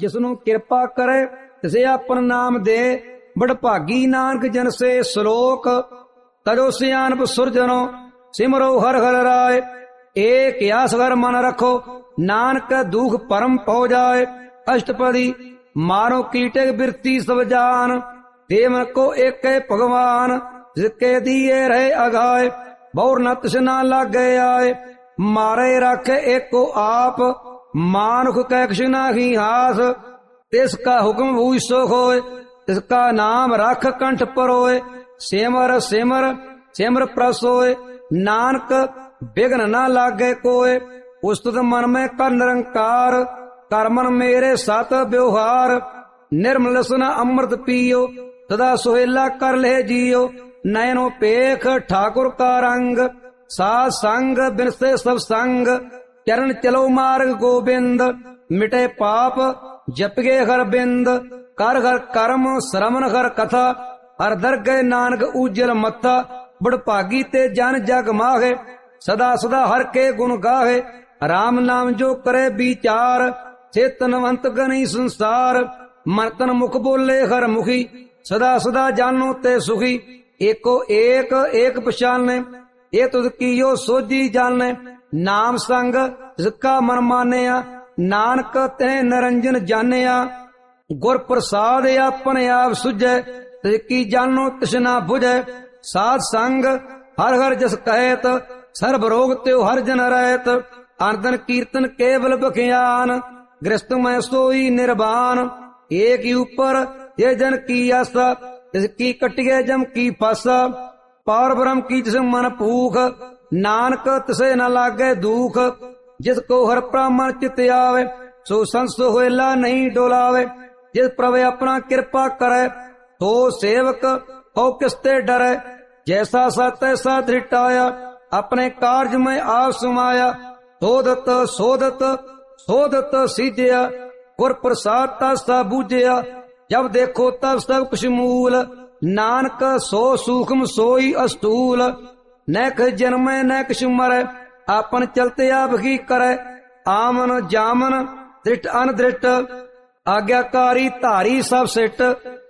जिसनु कृपा करे तिसे अपन नाम दे। बड़ भागी नानक जन से श्लोक, तजो सियानप सुरजनो सिमरो हर हर राय। एक यास घर मन रखो नानक दुख परम पौ जाए। अष्टपदी मारो कीटे बिरती सब जान, देव को एक भगवान जिसके दिए रहे अगाए। बौर न तृष्णा लागे आए, मारे रखे एक को आप, मानुख कै कृष्णा ही हास। तिसका हुक्म भूई सो होए, तिसका नाम रख कंठ परोए। सिमर सिमर सिमर प्रसोए, नानक विघ्न न लागे कोय। उस्तुत मन में कर निरंकार, कर मन मेरे साथ व्यवहार। निर्मल सुन अमृत पियो, सदा सुहेला कर ले जियो। नयनो पेख ठाकुर का रंग, साध संग बिनसे सब संग। चरण चलो मार्ग गोविंद, मिटे पाप जपगे हर बिंद। कर हर कर्म श्रवण हर कथा, हर दर गए नानक उज्जल मत्था। बड़ भागी ते जन जग माहे, सदा सदा हर के गुण गाहे। राम नाम जो करे विचार, चेतनवंत गनी संसार। मन तन मुख बोले हर मुखी, सदा सदा जानो ते सुखी। एको एक एक पहचाने, ये तुझ कियो सोजी जाने। नाम संग जिसका मन मानिया, नानक ते निरंजन जानिया। गुर प्रसाद अपने आप सुझे, तिसकी जानो तृष्णा बुझे। साध संग हर हर जस कहत, सर्व रोग त्यो हर जन रहत। आनंदन कीर्तन केवल बख्यान, गृहस्थ में सोई निर्वाण। एक ही ऊपर ये जन की आशा, इसकी कटिए जम की फासा। पार ब्रह्म की जिस मन भूख, नानक तिसे न लागे दुख। जिसको हर ब्राह्मण चित आवे, सो संस होएला नहीं डोलावे। जिस प्रभु अपना कृपा करे, तो सेवक हो किसते डरे। जैसा सा तैसा धृटाया, अपने कार्य में आप समाया। शोधत शोधत शोधत सीधिया, गुर प्रसाद ता बूझिया। जब देखो तब सब कुछ मूल, नानक सो सूक्ष्म सोई अस्तूल। न कछ जन्मे न कछ मरे, आपन चलते आप ही करे। आमन जामन दृष्ट अनदृष्ट, आज्ञाकारी धारी सब सिट।